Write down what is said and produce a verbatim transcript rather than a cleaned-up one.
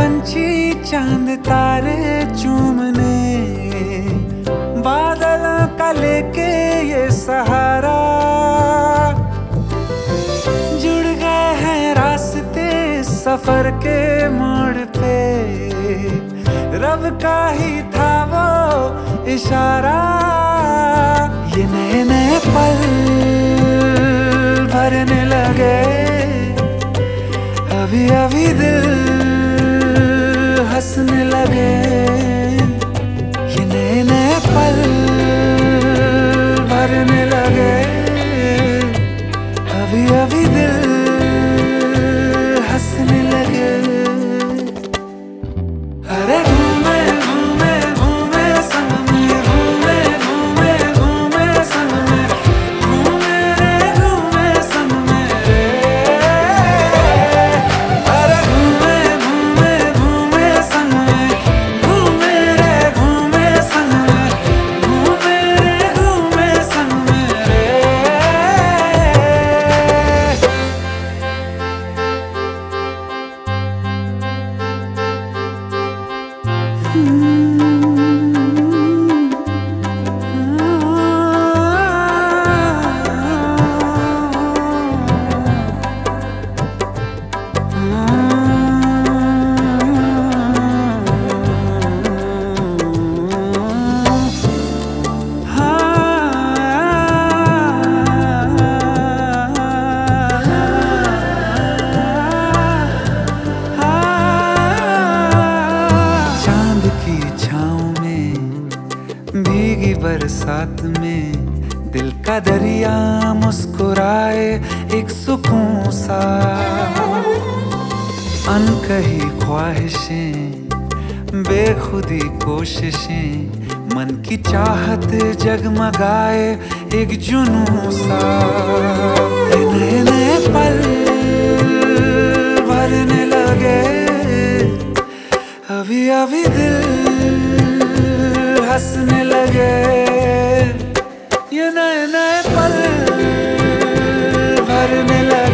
पंछी चांद तारे चूमने, बादलों का लेके ये सहारा, जुड़ गए हैं रास्ते सफर के मोड़ पे, रब का ही था वो इशारा। ये नए नए पल भरने लगे, अभी अभी दिल हंसने लगे। ये नए नए पल भरने लगे, अभी अभी दिल हंसने लगे। अरे घूमे घूमे घूमे संग में, घूमे घूमे घूमे संग में, घूमे रे घूमे संग में रे। अरे घूमे घूमे घूमे संग में, घूमे रे घूमे संग में, घूमे रे घूमे संग में रे। चांद की छाँव में, भीगी बरसात में, दिल का दरिया मुस्कुराए एक सुकून सा। अनकही ख्वाहिशें, बेखुदी कोशिशें, मन की चाहत जगमगाए एक जुनून सा। ये नए नए पल भरने लगे, अभी अभी दिल हंसने लगे। ये नए नए पल भरने लगे,